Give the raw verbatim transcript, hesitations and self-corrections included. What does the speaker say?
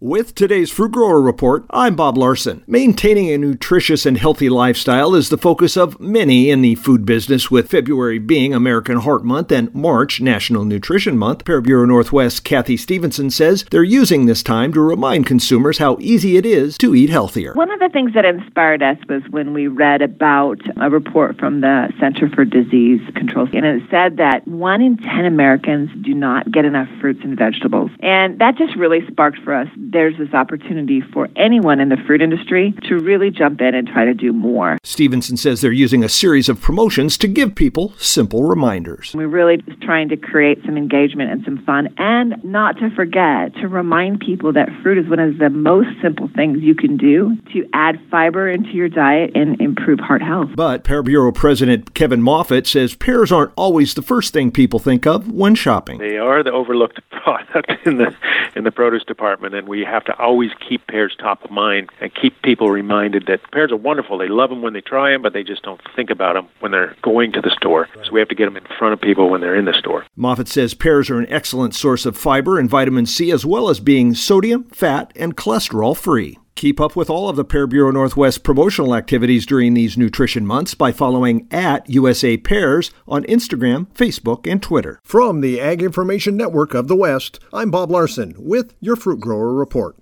With today's Fruit Grower Report, I'm Bob Larson. Maintaining a nutritious and healthy lifestyle is the focus of many in the food business, with February being American Heart Month and March National Nutrition Month. Parabureau Northwest Kathy Stevenson says they're using this time to remind consumers how easy it is to eat healthier. One of the things that inspired us was when we read about a report from the Center for Disease Control, and it said that one in ten Americans do not get enough fruits and vegetables. And that just really sparked for us. There's this opportunity for anyone in the fruit industry to really jump in and try to do more. Stevenson says they're using a series of promotions to give people simple reminders. We're really just trying to create some engagement and some fun, and not to forget to remind people that fruit is one of the most simple things you can do to add fiber into your diet and improve heart health. But Parabureau President Kevin Moffitt says pears aren't always the first thing people think of when shopping. They are the overlooked product in the in the produce department, and we have to always keep pears top of mind and keep people reminded that pears are wonderful. They love them when they try them, but they just don't think about them when they're going to the store. So we have to get them in front of people when they're in the store. Moffitt says pears are an excellent source of fiber and vitamin C, as well as being sodium, fat, and cholesterol free. Keep up with all of the Parabureau Northwest promotional activities during these nutrition months by following at U S A Pears on Instagram, Facebook, and Twitter. From the Ag Information Network of the West, I'm Bob Larson with your Fruit Grower Report.